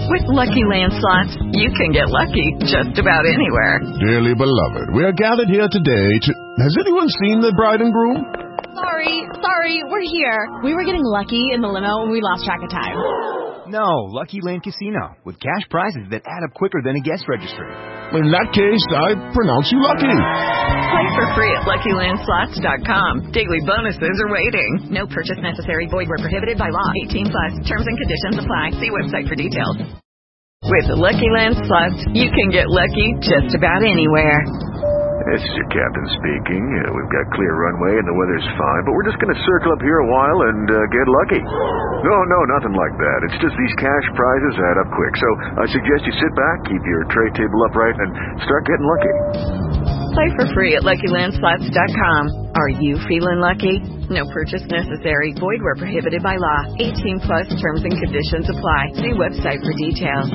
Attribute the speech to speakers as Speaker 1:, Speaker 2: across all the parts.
Speaker 1: With Lucky Land Slots, you can get lucky just about anywhere.
Speaker 2: Dearly beloved, we are gathered here today to... Has anyone seen the bride and groom?
Speaker 3: Sorry, we're here. We were getting lucky in the limo and we lost track of time.
Speaker 4: No, Lucky Land Casino, with cash prizes that add up quicker than a guest registry.
Speaker 2: In that case, I pronounce you lucky.
Speaker 1: Play for free at LuckyLandSlots.com. Daily bonuses are waiting. No purchase necessary. Void where prohibited by law. 18+. Terms and conditions apply. See website for details. With Lucky Land Slots, you can get lucky just about anywhere.
Speaker 5: This is your captain speaking. We've got clear runway and the weather's fine, but we're just going to circle up here a while and get lucky. No, nothing like that. It's just these cash prizes add up quick. So I suggest you sit back, keep your tray table upright, and start getting lucky.
Speaker 1: Play for free at LuckyLandSlots.com. Are you feeling lucky? No purchase necessary. Void where prohibited by law. 18+. Terms and conditions apply. See website for details.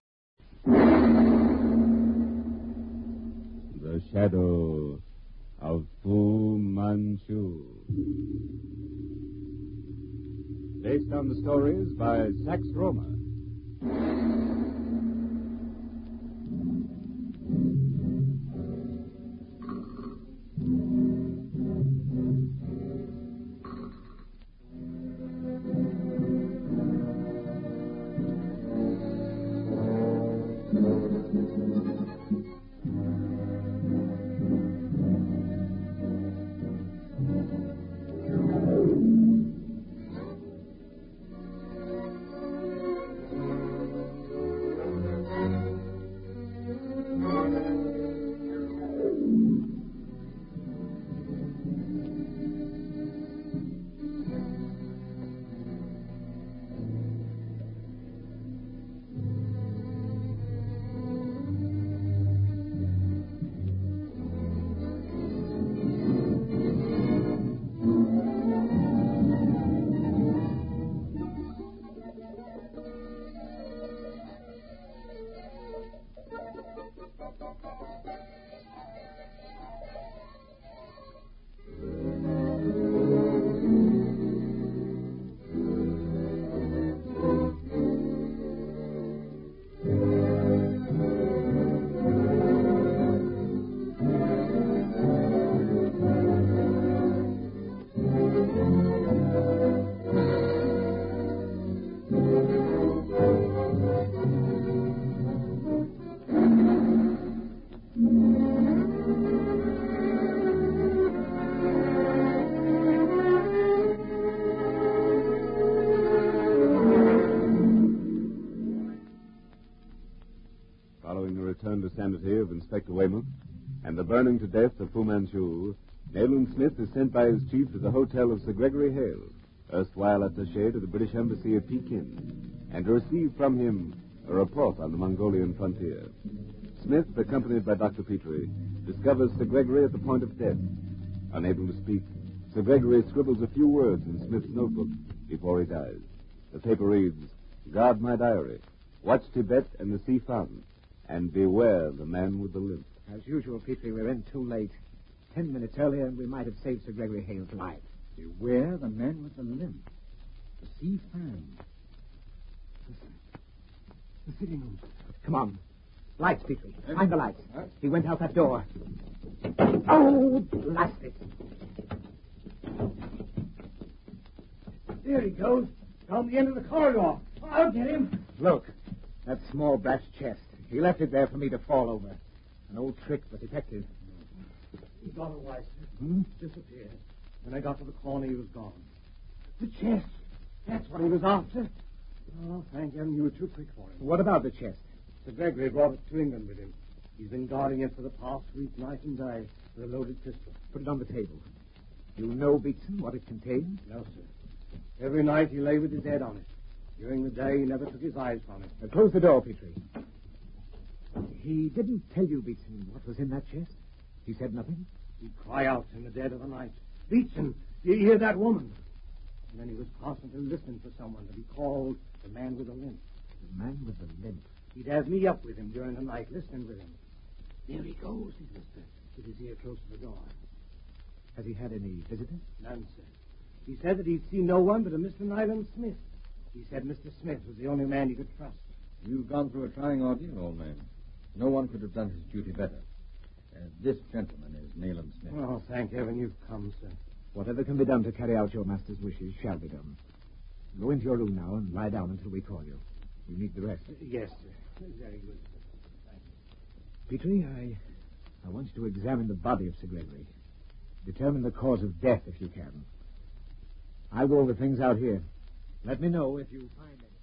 Speaker 6: The Shadow of Fu Manchu. Based on the stories by Sax Roma. To sanity of Inspector Weymouth and the burning to death of Fu Manchu, Nayland Smith is sent by his chief to the hotel of Sir Gregory Hale, erstwhile attaché to the British Embassy at Pekin, and to receive from him a report on the Mongolian frontier. Smith, accompanied by Dr. Petrie, discovers Sir Gregory at the point of death. Unable to speak, Sir Gregory scribbles a few words in Smith's notebook before he dies. The paper reads, "Guard my diary. Watch Tibet and the sea fountain. And beware the man with the limp."
Speaker 7: As usual, Petrie, we're in too late. 10 minutes earlier, and we might have saved Sir Gregory Hale's life.
Speaker 8: Beware the man with the limp. The sea fan. The sitting room.
Speaker 7: Come on. Lights, Petrie. Find the lights. He went out that door. Oh, blast it.
Speaker 8: There he goes. Down the end of the corridor. I'll get him.
Speaker 7: Look, that small brass chest. He left it there for me to fall over. An old trick, but effective.
Speaker 8: He got away, sir. Disappeared. When I got to the corner, he was gone. The chest. That's what he was after. Oh, thank heaven you were too quick for him.
Speaker 7: What about the chest?
Speaker 8: Sir Gregory brought it to England with him. He's been guarding it for the past week, night and day, with a loaded pistol.
Speaker 7: Put it on the table. You know, Beatson, what it contains?
Speaker 8: No, sir. Every night he lay with his head on it. During the day, he never took his eyes from it.
Speaker 7: Now, close the door, Petrie. He didn't tell you, Beatson, what was in that chest? He said nothing?
Speaker 8: He'd cry out in the dead of the night, "Beatson, do you hear that woman?" And then he was constantly listening for someone to be called the man with the limp.
Speaker 7: The man with the limp?
Speaker 8: He'd have me up with him during the night, listening with him. "There he goes," he whispered, with his ear close to the door.
Speaker 7: Has he had any visitors?
Speaker 8: None, sir. He said that he'd seen no one but a Mr. Nayland Smith. He said Mr. Smith was the only man he could trust.
Speaker 9: You've gone through a trying ordeal, old man. No one could have done his duty better. This gentleman is Nayland Smith.
Speaker 8: Oh, thank heaven you've come, sir.
Speaker 7: Whatever can be done to carry out your master's wishes shall be done. Go into your room now and lie down until we call you. You need the rest.
Speaker 8: Yes, sir. Very good, sir. Thank you.
Speaker 7: Petrie, I want you to examine the body of Sir Gregory. Determine the cause of death if you can. I'll go over things out here. Let me know if you find anything.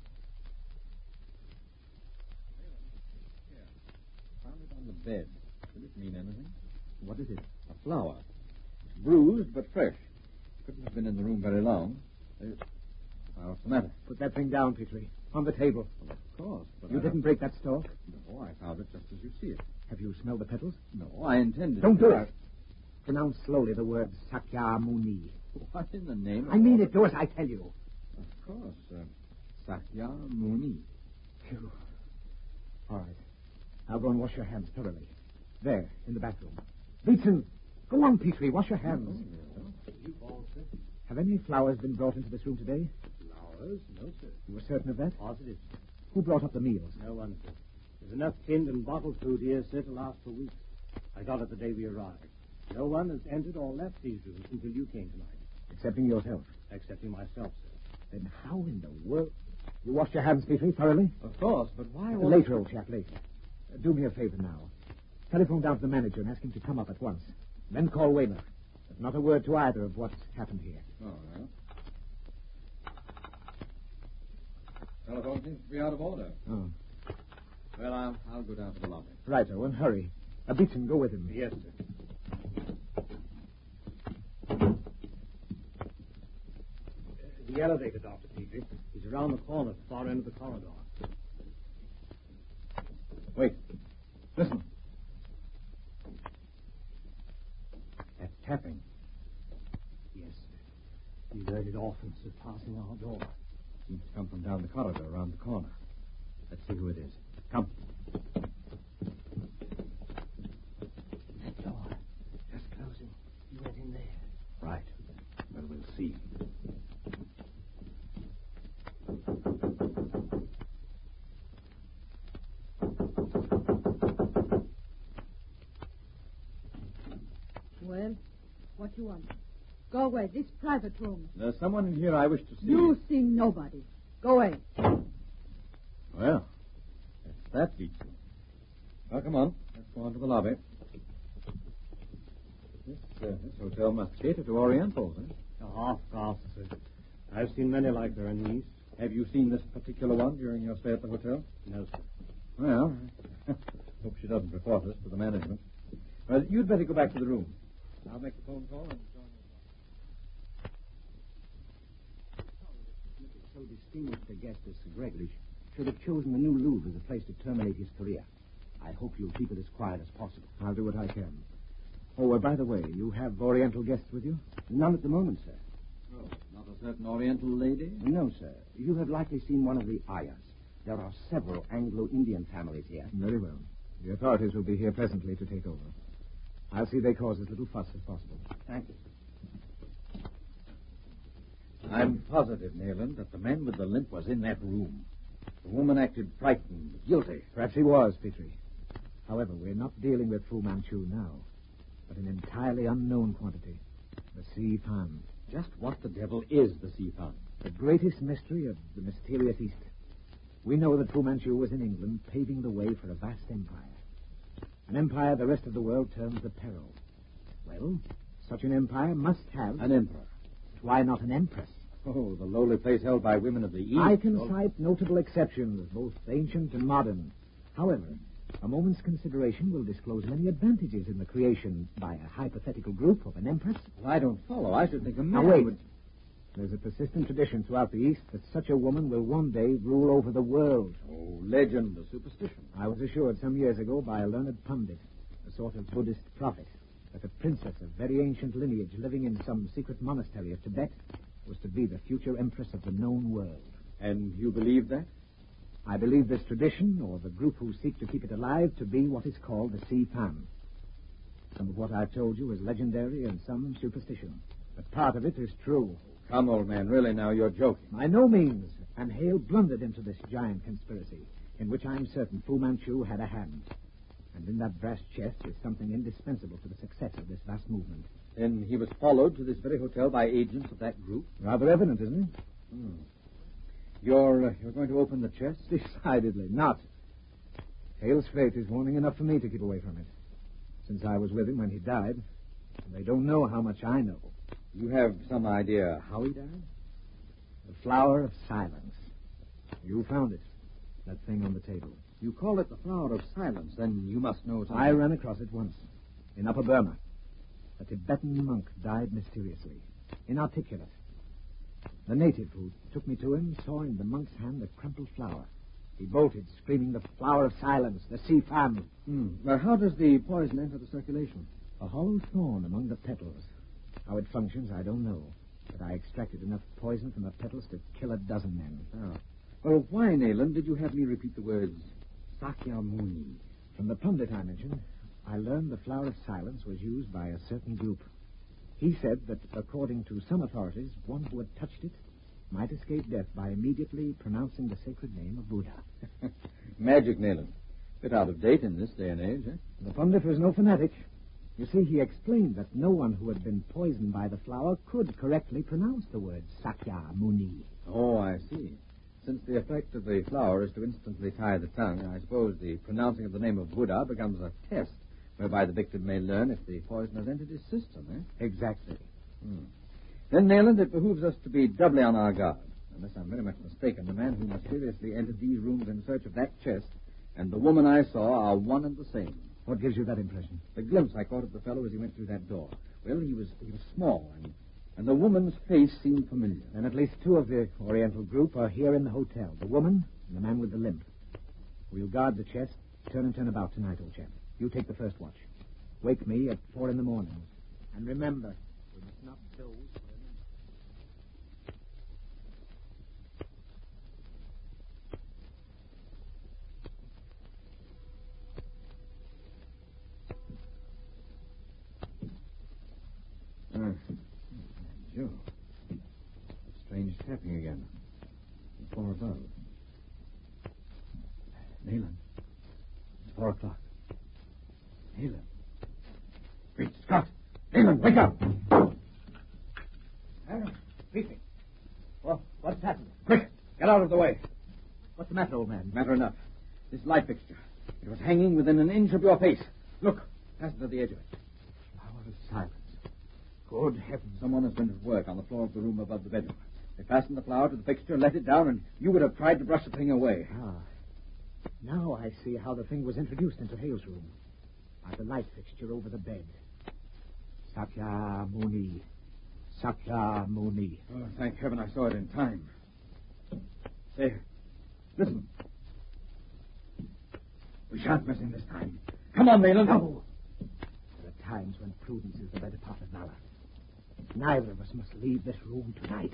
Speaker 9: Found it on the bed. Could it mean anything?
Speaker 7: What is it?
Speaker 9: A flower. It's bruised but fresh. Couldn't have been in the room very long. What's the matter?
Speaker 7: Put that thing down, Petrie. On the table.
Speaker 9: Well, of course. But
Speaker 7: You didn't break that stalk?
Speaker 9: No, I found it just as you see it.
Speaker 7: Have you smelled the petals?
Speaker 9: No, I intended...
Speaker 7: Don't do it. Pronounce slowly the word Sakyamuni.
Speaker 9: What in the name of...
Speaker 7: I mean it. Do as I tell you.
Speaker 9: Of course. Sakyamuni.
Speaker 7: Phew. All right. I'll go and wash your hands thoroughly. There, in the bathroom. Beetson, go on, Petrie. Wash your hands.
Speaker 8: You all, sir?
Speaker 7: Have any flowers been brought into this room today?
Speaker 8: Flowers? No, sir.
Speaker 7: You were certain of that?
Speaker 8: Positive.
Speaker 7: Who brought up the meals?
Speaker 8: No one, sir. There's enough tinned and bottled food here, sir, to last for weeks. I got it the day we arrived. No one has entered or left these rooms until you came tonight.
Speaker 7: Excepting yourself.
Speaker 8: Excepting myself, sir.
Speaker 7: Then how in the world... You washed your hands, Petrie, thoroughly?
Speaker 9: Of course, but why...
Speaker 7: Later, old chap, later. Do me a favor now. Telephone down to the manager and ask him to come up at once. Then call Weymouth. But not a word to either of what's happened here.
Speaker 9: All right. Telephone seems to be out of order.
Speaker 7: Oh.
Speaker 9: Well, I'll go down to the lobby.
Speaker 7: Right, Owen, hurry. Beetson, go with him.
Speaker 8: Yes, sir. The elevator, Dr. Petrie. He's around the corner at the far end of the corridor.
Speaker 9: Wait. Listen.
Speaker 7: That's tapping.
Speaker 8: Yes, sir. He's heard it often, sir, passing our door.
Speaker 9: Seems to come from down the corridor around the corner. Let's see who it is. Come.
Speaker 8: That door. Just closing. You went in there.
Speaker 9: Right. Well, we'll see.
Speaker 10: Well, what you want? Go away. This private room.
Speaker 9: There's someone in here I wish to see.
Speaker 10: You see nobody. Go away.
Speaker 9: Well, if that beats you. Well, come on. Let's go on to the lobby. This hotel must cater to Orientals, eh?
Speaker 8: Oh, of course, sir. I've seen many like her in the East.
Speaker 9: Have you seen this particular one during your stay at the hotel?
Speaker 8: No, sir.
Speaker 9: Well, hope she doesn't report us to the management. Well, you'd better go back to the room. I'll make the phone call and join you.
Speaker 7: So distinguished a guest as Sir Gregory should have chosen the New Louvre as a place to terminate his career. I hope you'll keep it as quiet as possible. I'll do what I can. Oh, by the way, you have Oriental guests with you? None at the moment, sir.
Speaker 9: Oh, not a certain Oriental lady?
Speaker 7: No, sir. You have likely seen one of the Ayers. There are several Anglo-Indian families here. Very well. The authorities will be here presently to take over. I'll see they cause as little fuss as possible.
Speaker 8: Thank you.
Speaker 9: I'm positive, Nayland, that the man with the limp was in that room. The woman acted frightened, guilty.
Speaker 7: Perhaps he was, Petrie. However, we're not dealing with Fu Manchu now, but an entirely unknown quantity, the sea pan.
Speaker 9: Just what the devil is the sea pan?
Speaker 7: The greatest mystery of the mysterious East. We know that Fu Manchu was in England, paving the way for a vast empire. An empire the rest of the world terms the peril. Well, such an empire must have...
Speaker 9: An emperor.
Speaker 7: Why not an empress?
Speaker 9: Oh, the lowly place held by women of the East.
Speaker 7: I can cite notable exceptions, both ancient and modern. However, a moment's consideration will disclose many advantages in the creation by a hypothetical group of an empress.
Speaker 9: Well, I don't follow. I should think a man
Speaker 7: Now, wait.
Speaker 9: would...
Speaker 7: There's a persistent tradition throughout the East that such a woman will one day rule over the world.
Speaker 9: Oh, legend, a superstition.
Speaker 7: I was assured some years ago by a learned pundit, a sort of Buddhist prophet, that a princess of very ancient lineage living in some secret monastery of Tibet was to be the future empress of the known world.
Speaker 9: And you believe that?
Speaker 7: I believe this tradition, or the group who seek to keep it alive, to be what is called the Sea Pan. Some of what I've told you is legendary and some superstition, but part of it is true.
Speaker 9: Come, old man, really now, you're joking.
Speaker 7: By no means. And Hale blundered into this giant conspiracy. in which I'm certain Fu Manchu had a hand. And in that brass chest is something indispensable to the success of this vast movement.
Speaker 9: Then he was followed to this very hotel by agents of that group?
Speaker 7: Rather evident, isn't it?
Speaker 9: You're going to open the chest?
Speaker 7: Decidedly not. Hale's fate is warning enough for me to keep away from it. Since I was with him when he died, and they don't know how much I know.
Speaker 9: You have some idea how he died?
Speaker 7: The flower of silence. You found it. That thing on the table.
Speaker 9: You call it the flower of silence, then you must know something.
Speaker 7: I ran across it once. In Upper Burma. A Tibetan monk died mysteriously. Inarticulate. The native who took me to him saw in the monk's hand a crumpled flower. He bolted, screaming, "The flower of silence, the Si Fam."
Speaker 9: Now, how does the poison enter the circulation?
Speaker 7: A hollow thorn among the petals. How it functions, I don't know. But I extracted enough poison from the petals to kill a dozen men.
Speaker 9: Oh. Well, why, Nayland, did you have me repeat the words Sakyamuni?
Speaker 7: From the pundit I mentioned, I learned the flower of silence was used by a certain group. He said that, according to some authorities, one who had touched it might escape death by immediately pronouncing the sacred name of Buddha.
Speaker 9: Magic, Nayland. Bit out of date in this day and age, eh?
Speaker 7: The pundit was no fanatic. You see, he explained that no one who had been poisoned by the flower could correctly pronounce the word Sakyamuni.
Speaker 9: Oh, I see. Since the effect of the flower is to instantly tie the tongue, I suppose the pronouncing of the name of Buddha becomes a test whereby the victim may learn if the poison has entered his system, eh?
Speaker 7: Exactly.
Speaker 9: Then, Nayland, it behooves us to be doubly on our guard. Unless I'm very much mistaken, the man who mysteriously entered these rooms in search of that chest and the woman I saw are one and the same.
Speaker 7: What gives you that impression?
Speaker 9: The glimpse I caught of the fellow as he went through that door. Well, he was small, and the woman's face seemed familiar.
Speaker 7: And at least two of the Oriental group are here in the hotel. The woman and the man with the limp. We'll guard the chest. Turn and turn about tonight, old chap. You take the first watch. Wake me at 4 a.m. And remember, we must not doze.
Speaker 9: Joe. Strange tapping again. The floor above. Nayland. It's 4 o'clock. Nayland. Great Scott! Nayland, wake up!
Speaker 7: Briefing. Well, what's happened?
Speaker 9: Quick! Get out of the way.
Speaker 7: What's the matter, old man?
Speaker 9: Matter enough. This light fixture. It was hanging within an inch of your face. Look. Fastened to the edge of it.
Speaker 7: Flower of silence. Good heavens.
Speaker 9: Someone has been at work on the floor of the room above the bedroom. They fastened the flower to the fixture, let it down, and you would have tried to brush the thing away.
Speaker 7: Now I see how the thing was introduced into Hale's room. By the light fixture over the bed. Sakyamuni. Sakyamuni.
Speaker 9: Oh, thank heaven I saw it in time. Say, listen. We shan't miss him this time. Come on, Nayland.
Speaker 7: No. There are times when prudence is the better part of valor. Neither of us must leave this room tonight.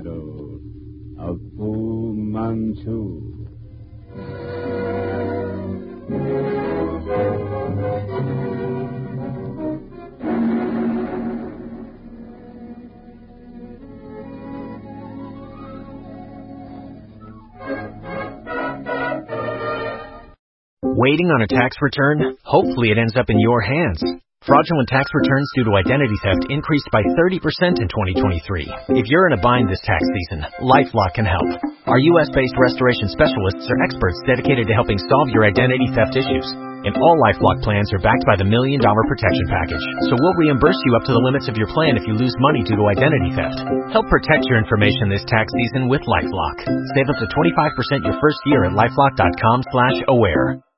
Speaker 6: shadow of Fu Manchu.
Speaker 11: Waiting on a tax return? Hopefully it ends up in your hands. Fraudulent tax returns due to identity theft increased by 30% in 2023. If you're in a bind this tax season, LifeLock can help. Our U.S.-based restoration specialists are experts dedicated to helping solve your identity theft issues. And all LifeLock plans are backed by the $1 Million Protection Package. So we'll reimburse you up to the limits of your plan if you lose money due to identity theft. Help protect your information this tax season with LifeLock. Save up to 25% your first year at LifeLock.com/aware.